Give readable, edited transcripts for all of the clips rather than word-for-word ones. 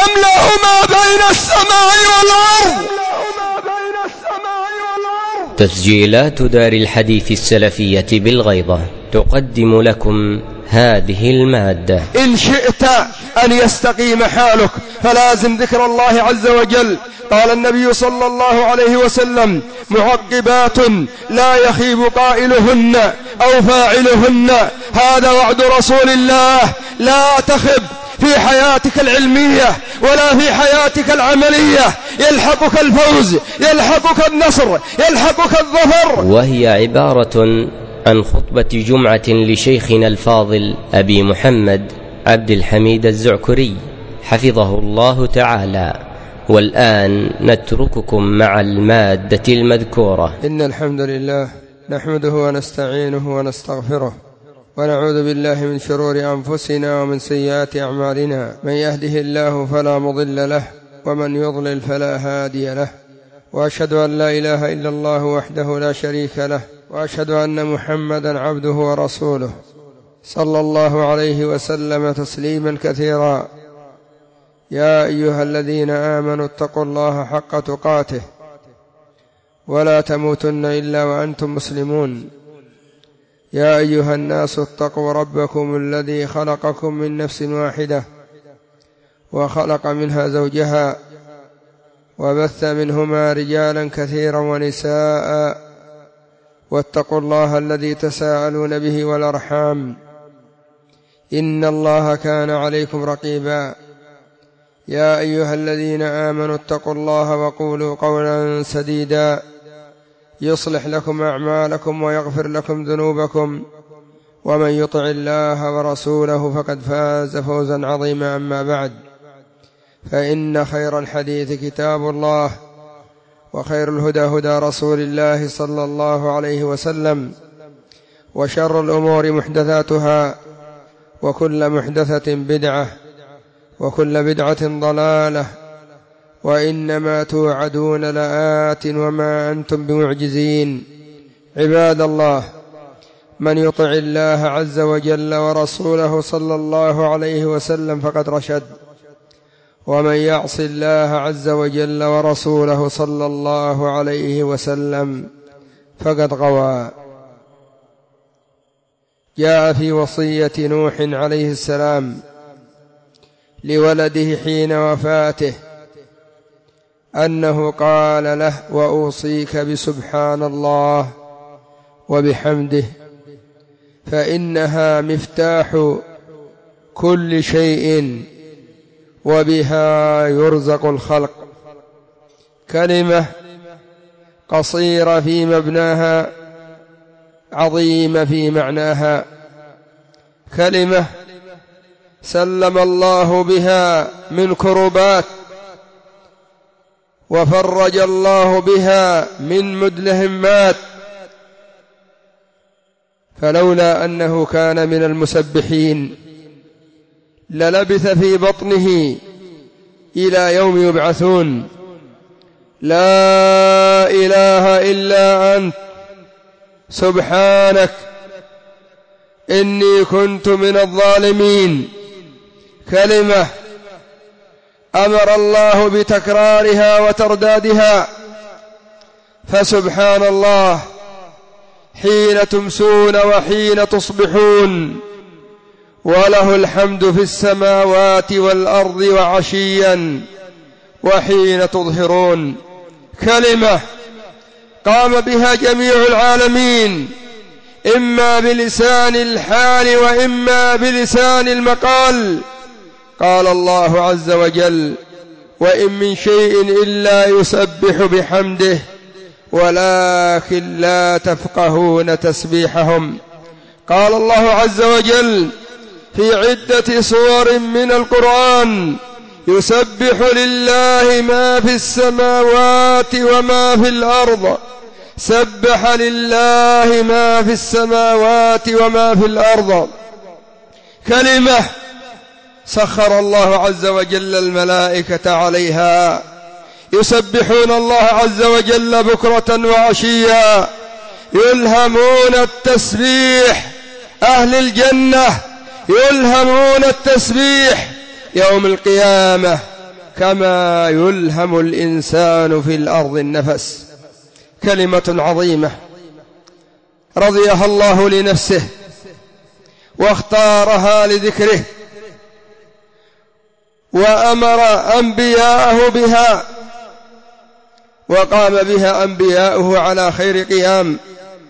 يملأ ما بين السماء والأرض. تسجيلات دار الحديث السلفية بالغيضة تقدم لكم هذه المادة. إن شئت أن يستقيم حالك فلازم ذكر الله عز وجل. قال النبي صلى الله عليه وسلم: معقبات لا يخيب قائلهن أو فاعلهن. هذا وعد رسول الله. لا تخب في حياتك العلمية ولا في حياتك العملية. يلحقك الفوز، يلحقك النصر، يلحقك الظفر. وهي عبارة عن خطبة جمعة لشيخنا الفاضل أبي محمد عبد الحميد الزعكري حفظه الله تعالى. والآن نترككم مع المادة المذكورة. إن الحمد لله نحمده ونستعينه ونستغفره ونعوذ بالله من شرور أنفسنا ومن سيئات أعمالنا. من يهده الله فلا مضل له ومن يضلل فلا هادي له. وأشهد أن لا إله إلا الله وحده لا شريك له، وأشهد أن محمدا عبده ورسوله صلى الله عليه وسلم تسليما كثيرا. يا أيها الذين آمنوا اتقوا الله حق تقاته ولا تموتن إلا وأنتم مسلمون. يا أيها الناس اتقوا ربكم الذي خلقكم من نفس واحدة وخلق منها زوجها وبث منهما رجالا كثيرا ونساء. واتقوا الله الذي تساءلون به والأرحام إن الله كان عليكم رقيبا. يا أيها الذين آمنوا اتقوا الله وقولوا قولا سديدا يصلح لكم أعمالكم ويغفر لكم ذنوبكم، ومن يطع الله ورسوله فقد فاز فوزا عظيما. أما بعد، فإن خير الحديث كتاب الله، وخير الهدى هدى رسول الله صلى الله عليه وسلم، وشر الأمور محدثاتها، وكل محدثة بدعة، وكل بدعة ضلالة، وإنما توعدون لآت وما أنتم بمعجزين. عباد الله، من يطع الله عز وجل ورسوله صلى الله عليه وسلم فقد رشد، ومن يعص الله عز وجل ورسوله صلى الله عليه وسلم فقد غوى. جاء في وصية نوح عليه السلام لولده حين وفاته أنه قال له: وأوصيك بسبحان الله وبحمده، فإنها مفتاح كل شيء وبها يرزق الخلق. كلمة قصيرة في مبناها، عظيمة في معناها. كلمة سلم الله بها من كربات، وفرج الله بها من مدلهمات. فلولا أنه كان من المسبحين للبث في بطنه إلى يوم يبعثون. لا إله إلا أنت سبحانك إني كنت من الظالمين. كلمة أمر الله بتكرارها وتردادها. فسبحان الله حين تمسون وحين تصبحون، وله الحمد في السماوات والأرض وعشيا وحين تظهرون. كلمة قام بها جميع العالمين، إما بلسان الحال وإما بلسان المقال. قال الله عز وجل: وإن من شيء إلا يسبح بحمده ولكن لا تفقهون تسبيحهم. قال الله عز وجل في عدة سور من القرآن: يسبح لله ما في السماوات وما في الأرض. سبح لله ما في السماوات وما في الأرض. كلمة سخر الله عز وجل الملائكة عليها، يسبحون الله عز وجل بكرة وعشيا، يلهمون التسبيح. أهل الجنة يلهمون التسبيح يوم القيامة كما يلهم الإنسان في الأرض النفس. كلمة عظيمة رضيها الله لنفسه واختارها لذكره، وأمر أنبياءه بها، وقام بها أنبياؤه على خير قيام،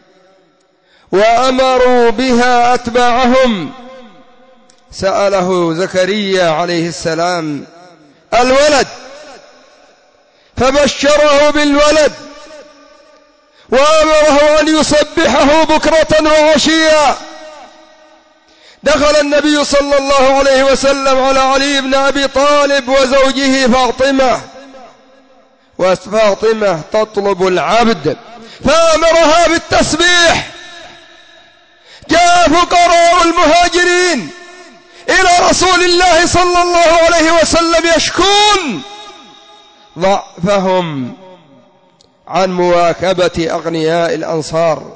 وأمروا بها أتباعهم. سأله زكريا عليه السلام الولد فبشره بالولد، وأمره أن يسبحه بكرة وعشيا. دخل النبي صلى الله عليه وسلم على علي بن أبي طالب وزوجه فاطمة، وفاطمة تطلب العبد، فأمرها بالتسبيح. جاء فقراء المهاجرين إلى رسول الله صلى الله عليه وسلم يشكون ضعفهم عن مواكبة أغنياء الأنصار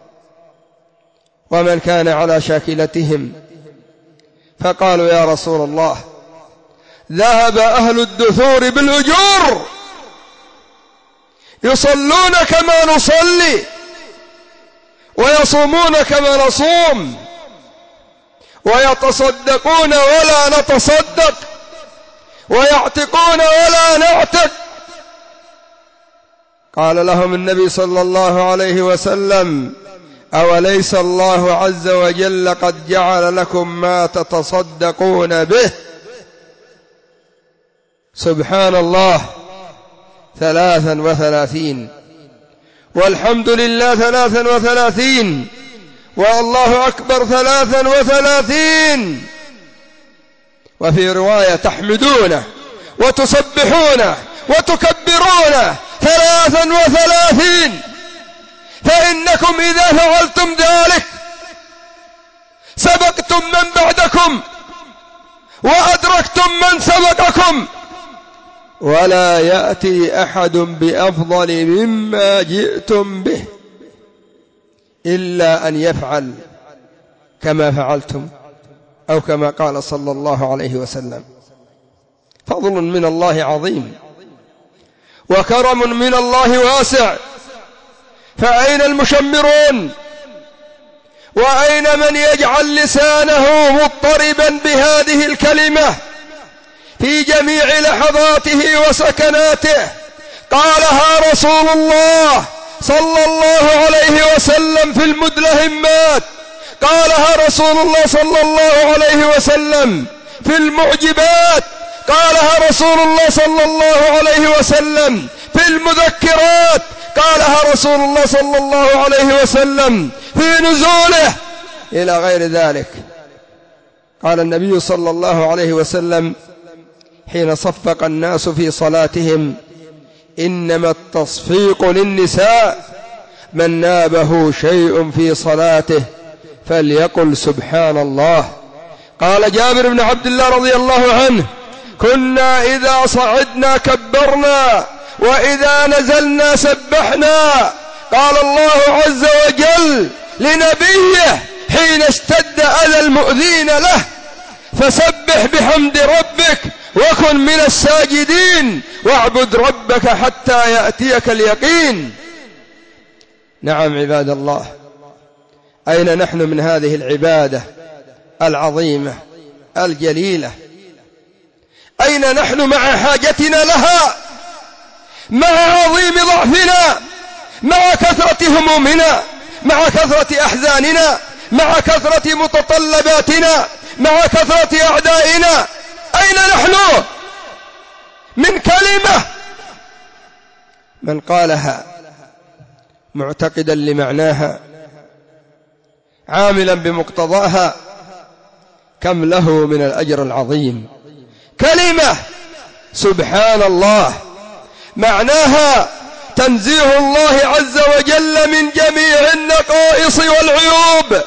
ومن كان على شاكلتهم، فقالوا يا رسول الله ذهب أهل الدثور بالأجور، يصلون كما نصلي ويصومون كما نصوم ويتصدقون ولا نتصدق ويعتقون ولا نعتق. قال لهم النبي صلى الله عليه وسلم أوليس الله عز وجل قد جعل لكم ما تتصدقون به؟ سبحان الله 33، والحمد لله 33، والله أكبر 33، وفي رواية تحمدونه وتسبحونه وتكبرونه 33. فإنكم إذا فعلتم ذلك سبقتم من بعدكم وأدركتم من سبقكم، ولا يأتي أحد بأفضل مما جئتم به إلا أن يفعل كما فعلتم، أو كما قال صلى الله عليه وسلم. فضل من الله عظيم وكرم من الله واسع، فأين المشمرون؟ وأين من يجعل لسانه مضطربا بهذه الكلمة في جميع لحظاته وسكناته؟ قالها رسول الله صلى الله عليه وسلم في المدلهمات، قالها رسول الله صلى الله عليه وسلم في المعجبات، قالها رسول الله صلى الله عليه وسلم في المذكرات، قالها رسول الله صلى الله عليه وسلم في نزوله، إلى غير ذلك. قال النبي صلى الله عليه وسلم حين صفق الناس في صلاتهم إنما التصفيق للنساء، من نابه شيء في صلاته فليقل سبحان الله. قال جابر بن عبد الله رضي الله عنه كنا إذا صعدنا كبرنا وإذا نزلنا سبحنا. قال الله عز وجل لنبيه حين اشتد أذى المؤذين له فسبح بحمد ربك وكن من الساجدين واعبد ربك حتى يأتيك اليقين. نعم عباد الله، أين نحن من هذه العبادة العظيمة الجليلة؟ أين نحن مع حاجتنا لها، مع عظيم ضعفنا، مع كثرة همومنا، مع كثرة أحزاننا، مع كثرة متطلباتنا، مع كثرة أعدائنا؟ أين نحن من كلمة من قالها معتقدا لمعناها عاملا بمقتضاها كم له من الأجر العظيم؟ كلمة سبحان الله معناها تنزيه الله عز وجل من جميع النقائص والعيوب،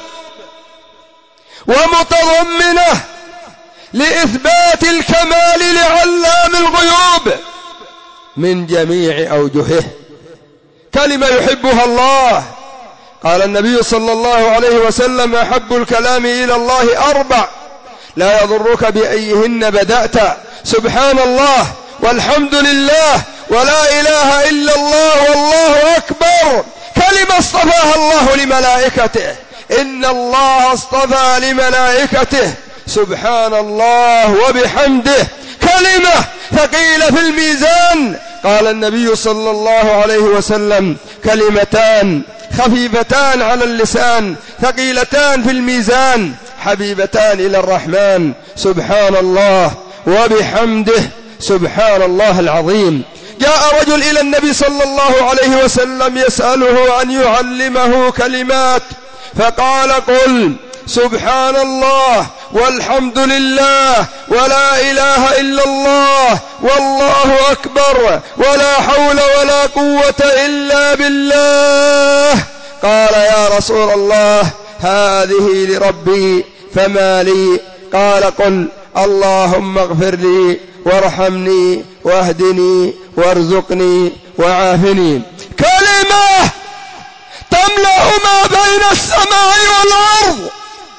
ومتضمنة لإثبات الكمال لعلام الغيوب من جميع أوجهه. كلمة يحبها الله. قال النبي صلى الله عليه وسلم أحب الكلام إلى الله 4 لا يضرك بأيهن بدأت، سبحان الله والحمد لله ولا إله إلا الله والله أكبر كلمة اصطفاها الله لملائكته. إن الله اصطفى لملائكته سبحان الله وبحمده كلمة ثقيلة في الميزان. قال النبي صلى الله عليه وسلم كلمتان خفيفتان على اللسان ثقيلتان في الميزان حبيبتان إلى الرحمن سبحان الله وبحمده سبحان الله العظيم. جاء رجل إلى النبي صلى الله عليه وسلم يسأله أن يعلمه كلمات، فقال قل سبحان الله والحمد لله ولا إله إلا الله والله أكبر ولا حول ولا قوة إلا بالله. قال يا رسول الله هذه لربي فما لي؟ قال قل اللهم اغفر لي وارحمني واهدني وارزقني وعافني. كلمة تملأ ما بين السماء والأرض،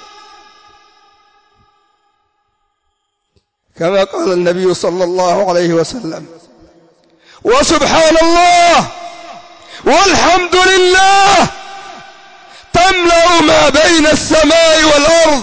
كما قال النبي صلى الله عليه وسلم وسبحان الله والحمد لله تملأ ما بين السماء والأرض.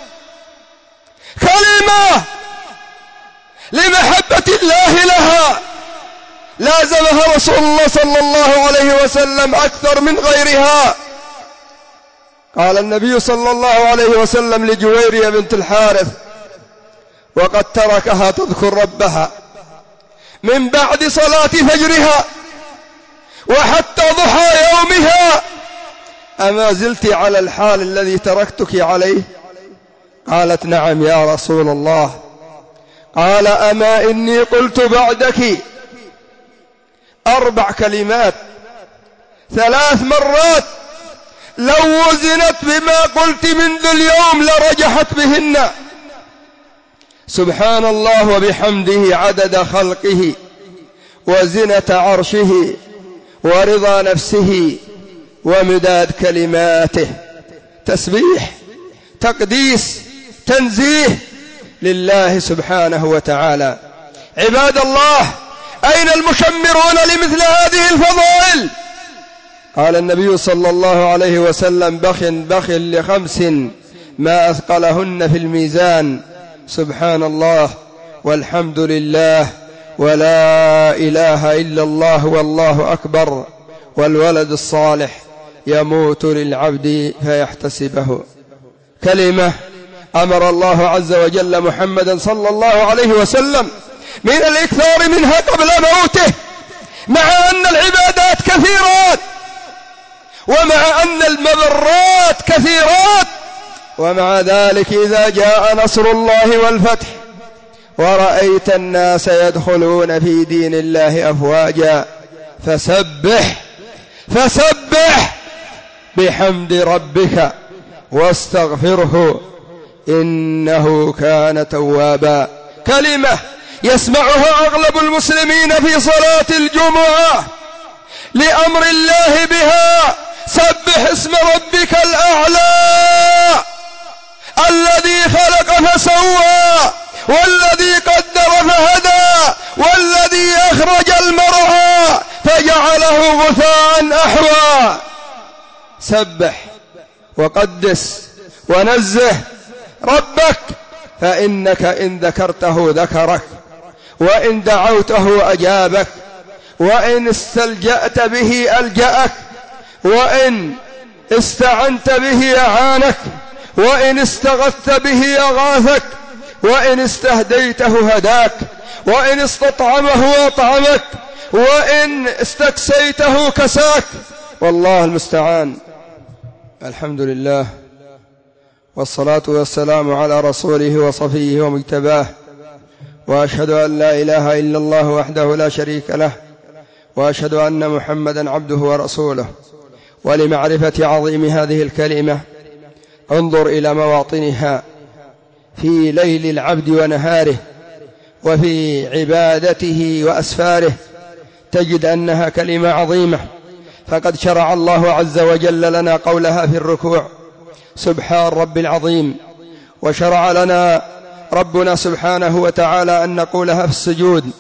كلمة لمحبة الله لها لازمها رسول الله صلى الله عليه وسلم أكثر من غيرها. قال النبي صلى الله عليه وسلم لجويرية بنت الحارث وقد تركها تذكر ربها من بعد صلاة فجرها وحتى ضحى يومها، أما زلت على الحال الذي تركتك عليه؟ قالت نعم يا رسول الله. قال أما إني قلت بعدك 4 كلمات 3 مرات لو وزنت بما قلت منذ اليوم لرجحت بهن. سبحان الله وبحمده عدد خلقه وزنة عرشه ورضا نفسه ومداد كلماته. تسبيح تقديس تنزيه لله سبحانه وتعالى. عباد الله أين المشمرون لمثل هذه الفضائل؟ قال النبي صلى الله عليه وسلم بخ ل5 ما أثقلهن في الميزان سبحان الله والحمد لله ولا إله إلا الله والله أكبر والولد الصالح يموت للعبد فيحتسبه. كلمة أمر الله عز وجل محمدا صلى الله عليه وسلم من الإكثار منها قبل موته، مع أن العبادات كثيرات ومع أن المبرات كثيرات، ومع ذلك إذا جاء نصر الله والفتح ورأيت الناس يدخلون في دين الله أفواجا فسبح بحمد ربك واستغفره إنه كان توابا. كلمة يسمعها أغلب المسلمين في صلاة الجمعة لأمر الله بها. سبح اسم ربك الأعلى الذي خلق فسوى والذي قدر فهدى والذي أخرج المرعى فجعله غثاء أحوى. سبح وقدس ونزه ربك، فإنك إن ذكرته ذكرك، وإن دعوته أجابك، وإن استلجأت به ألجأك، وإن استعنت به أعانك، وإن استغثت به أغاثك، وإن استهديته هداك، وإن استطعمه أطعمك، وإن استكسيته كساك. والله المستعان. الحمد لله والصلاة والسلام على رسوله وصفيه ومجتباه، وأشهد أن لا إله إلا الله وحده لا شريك له، وأشهد أن محمدا عبده ورسوله. ولمعرفة عظيم هذه الكلمة انظر إلى مواطنها في ليل العبد ونهاره وفي عبادته وأسفاره، تجد أنها كلمة عظيمة. فقد شرع الله عز وجل لنا قولها في الركوع سبحان رب العظيم، وشرع لنا ربنا سبحانه وتعالى أن نقولها في السجود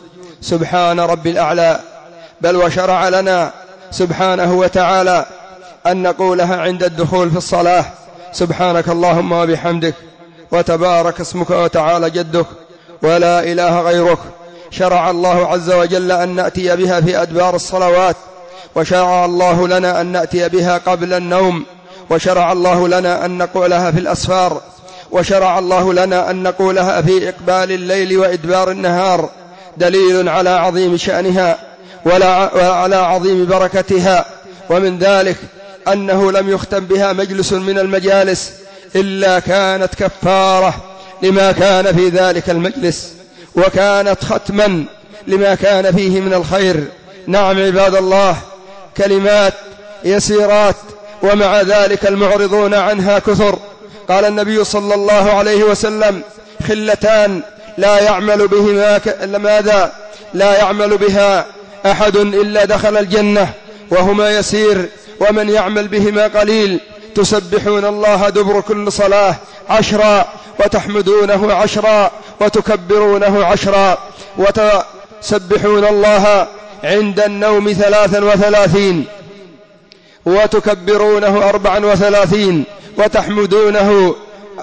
سبحان ربي الأعلى، بل وشرع لنا سبحانه وتعالى أن نقولها عند الدخول في الصلاة: سبحانك اللهم وبحمدك وتبارك اسمك وتعالى جدك ولا إله غيرك. شرع الله عز وجل أن نأتي بها في أدبار الصلوات، وشرع الله لنا أن نأتي بها قبل النوم، وشرع الله لنا أن نقولها في الأسفار، وشرع الله لنا أن نقولها في إقبال الليل وإدبار النهار، دليل على عظيم شأنها وعلى عظيم بركتها. ومن ذلك أنه لم يختم بها مجلس من المجالس إلا كانت كفارة لما كان في ذلك المجلس، وكانت ختما لما كان فيه من الخير. نعم عباد الله، كلمات يسيرات ومع ذلك المعرضون عنها كثر. قال النبي صلى الله عليه وسلم: خلتان لا يعمل بهما لا يعمل بها أحد إلا دخل الجنة، وهما يسير ومن يعمل بهما قليل: تسبحون الله دبر كل صلاة 10، وتحمدونه 10، وتكبرونه 10، وتسبحون الله عند النوم 33، وتكبرونه 34، وتحمدونه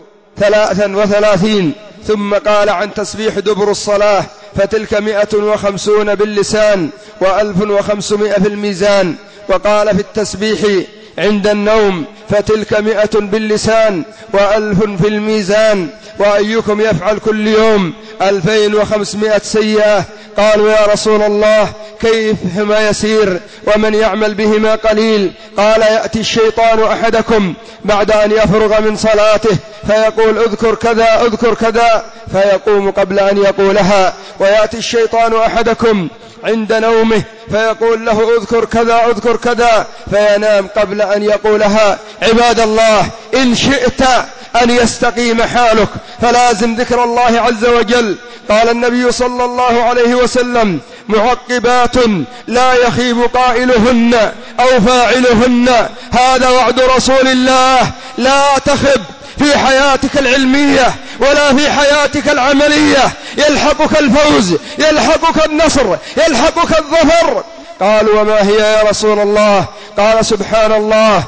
33. ثم قال عن تسبيح دبر الصلاة: فتلك 150 باللسان و1500 في الميزان. وقال في التسبيح عند النوم: فتلك 100 باللسان و1000 في الميزان. وأيكم يفعل كل يوم 2500 سيئة؟ قالوا: يا رسول الله كيف هما يسير ومن يعمل بهما قليل؟ قال: يأتي الشيطان أحدكم بعد أن يفرغ من صلاته فيقول: اذكر كذا اذكر كذا، فيقوم قبل أن يقولها. ويأتي الشيطان أحدكم عند نومه فيقول له: اذكر كذا اذكر كذا، فينام قبل أن يقولها. عباد الله، إن شئت أن يستقيم حالك فلازم ذكر الله عز وجل. قال النبي صلى الله عليه وسلم: معقبات لا يخيب قائلهن أو فاعلهن. هذا وعد رسول الله. لا تخب في حياتك العلمية ولا في حياتك العملية، يلحقك الفوز، يلحقك النصر، يلحقك الظفر. قالوا: وما هي يا رسول الله؟ قال: سبحان الله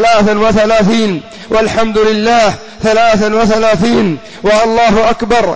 33، والحمد لله 33، والله أكبر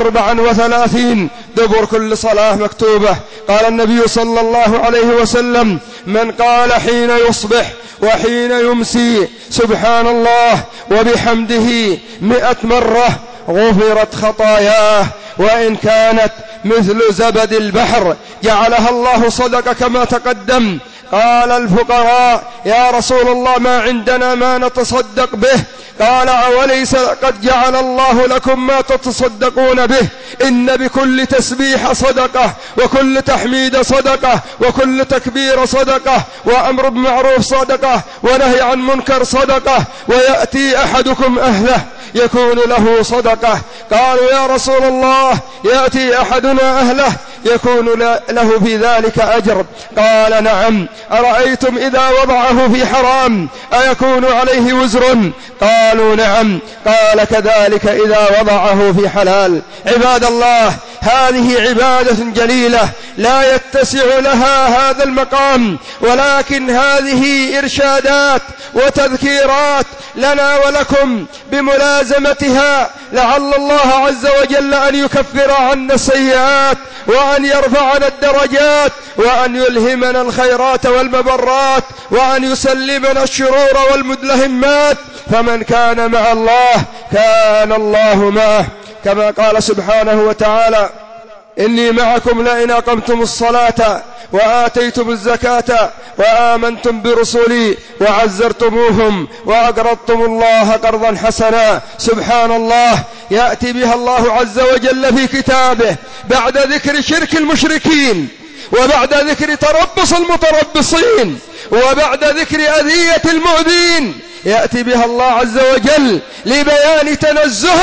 34 دبر كل صلاة مكتوبة. قال النبي صلى الله عليه وسلم: من قال حين يصبح وحين يمسي سبحان الله وبحمده 100 مرة غفرت خطاياه، وإن كانت مثل زبد البحر جعلها الله صدقة كما تقدم. قال الفقراء: يا رسول الله ما عندنا ما نتصدق به. قال: أوليس قد جعل الله لكم ما تتصدقون به؟ إن بكل تسبيح صدقة، وكل تحميد صدقة، وكل تكبير صدقة، وأمر بمعروف صدقة، ونهي عن منكر صدقة، ويأتي أحدكم أهله يكون له صدقة. قالوا: يا رسول الله يأتي أحدنا أهله يكون له في ذلك أجر؟ قال: نعم. أرأيتم إذا وضعه في حرام أيكون عليه وزر؟ قالوا: نعم. قال: كذلك إذا وضعه في حلال. عباد الله، هذه عبادة جليلة لا يتسع لها هذا المقام، ولكن هذه إرشادات وتذكيرات لنا ولكم بملازمتها، لعل الله عز وجل أن يكفر عنا السيئات، وأن يرفعنا الدرجات، وأن يلهمنا الخيرات والمبرات، وأن يسلمنا الشرور والمدلهمات. فمن كان مع الله كان الله معه، كما قال سبحانه وتعالى: إني معكم لئن أقمتم الصلاة وآتيتم الزكاة وآمنتم برسلي وعزرتموهم وأقرضتم الله قرضا حسنا. سبحان الله، يأتي بها الله عز وجل في كتابه بعد ذكر شرك المشركين، وبعد ذكر تربص المتربصين، وبعد ذكر أذية المؤذين، يأتي بها الله عز وجل لبيان تنزهه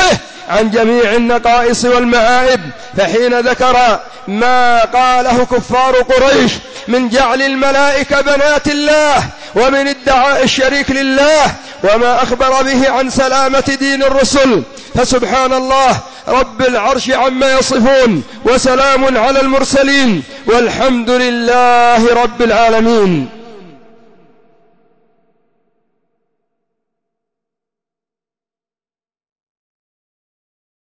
عن جميع النقائص والمعائب. فحين ذكر ما قاله كفار قريش من جعل الملائكة بنات الله ومن ادعاء الشريك لله وما أخبر به عن سلامة دين الرسل، فسبحان الله رب العرش عما يصفون، وسلام على المرسلين، والحمد لله رب العالمين.